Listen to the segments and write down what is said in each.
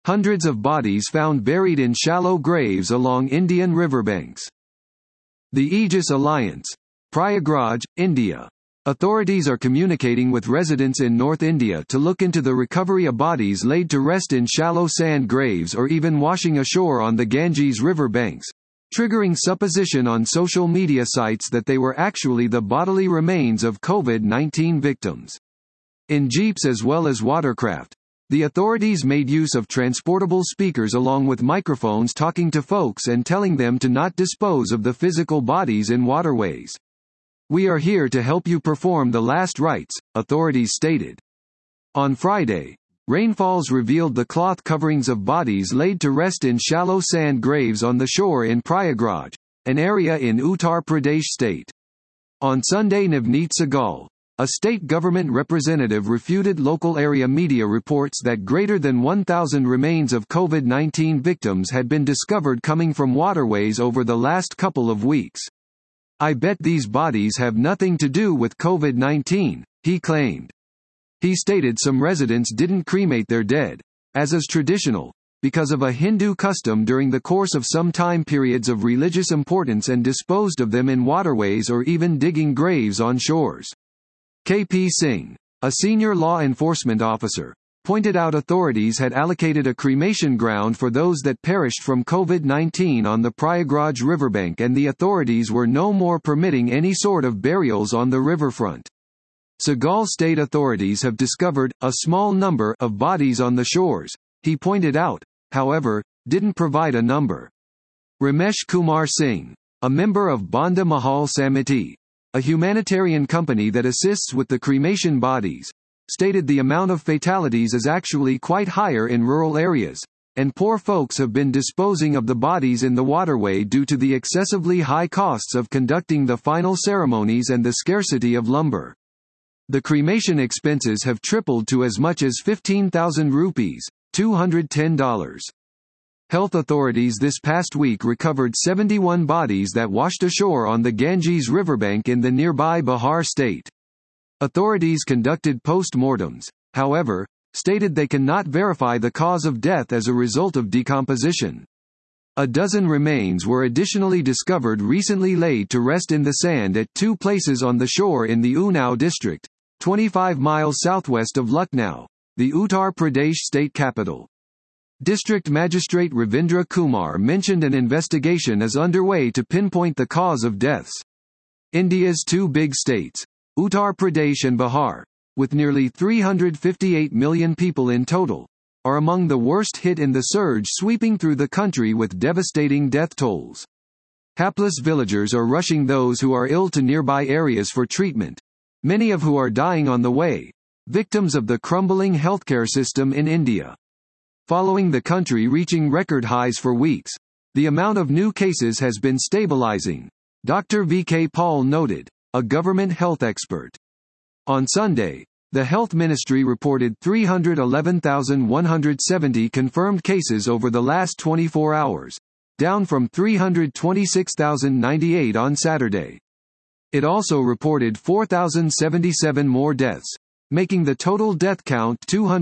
Hundreds of bodies found buried in shallow graves along Indian riverbanks. The Aegis Alliance. Prayagraj, India. Authorities are communicating with residents in North India to look into the recovery of bodies laid to rest in shallow sand graves or even washing ashore on the Ganges river banks, triggering supposition on social media sites that they were actually the bodily remains of COVID-19 victims. In jeeps as well as watercraft, the authorities made use of transportable speakers along with microphones talking to folks and telling them to not dispose of the physical bodies in waterways. "We are here to help you perform the last rites," authorities stated. On Friday, rainfalls revealed the cloth coverings of bodies laid to rest in shallow sand graves on the shore in Prayagraj, an area in Uttar Pradesh state. On Sunday, Navneet Sehgal, a state government representative, refuted local area media reports that greater than 1,000 remains of COVID-19 victims had been discovered coming from waterways over the last couple of weeks. "I bet these bodies have nothing to do with COVID-19, he claimed. He stated some residents didn't cremate their dead, as is traditional, because of a Hindu custom during the course of some time periods of religious importance, and disposed of them in waterways or even digging graves on shores. KP Singh, a senior law enforcement officer, pointed out authorities had allocated a cremation ground for those that perished from COVID-19 on the Prayagraj riverbank, and the authorities were no more permitting any sort of burials on the riverfront. Sehgal state authorities have discovered a small number of bodies on the shores. He pointed out, however, didn't provide a number. Ramesh Kumar Singh, a member of Banda Mahal Samiti, a humanitarian company that assists with the cremation bodies, stated the amount of fatalities is actually quite higher in rural areas, and poor folks have been disposing of the bodies in the waterway due to the excessively high costs of conducting the final ceremonies and the scarcity of lumber. The cremation expenses have tripled to as much as 15,000 rupees, $210. Health authorities this past week recovered 71 bodies that washed ashore on the Ganges riverbank in the nearby Bihar state. Authorities conducted post-mortems, however, stated they cannot verify the cause of death as a result of decomposition. A dozen remains were additionally discovered recently laid to rest in the sand at two places on the shore in the Unnao district, 25 miles southwest of Lucknow, the Uttar Pradesh state capital. District Magistrate Ravindra Kumar mentioned an investigation is underway to pinpoint the cause of deaths. India's two big states, Uttar Pradesh and Bihar, with nearly 358 million people in total, are among the worst hit in the surge sweeping through the country with devastating death tolls. Hapless villagers are rushing those who are ill to nearby areas for treatment, many of who are dying on the way, victims of the crumbling healthcare system in India. Following the country reaching record highs for weeks, the amount of new cases has been stabilizing, Dr. V.K. Paul noted, a government health expert. On Sunday, the Health Ministry reported 311,170 confirmed cases over the last 24 hours, down from 326,098 on Saturday. It also reported 4,077 more deaths, making the total death count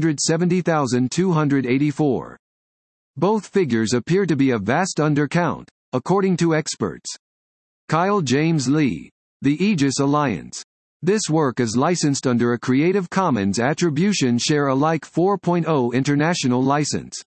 270,284. Both figures appear to be a vast undercount, according to experts. Kyle James Lee, the Aegis Alliance. This work is licensed under a Creative Commons Attribution Share Alike 4.0 international license.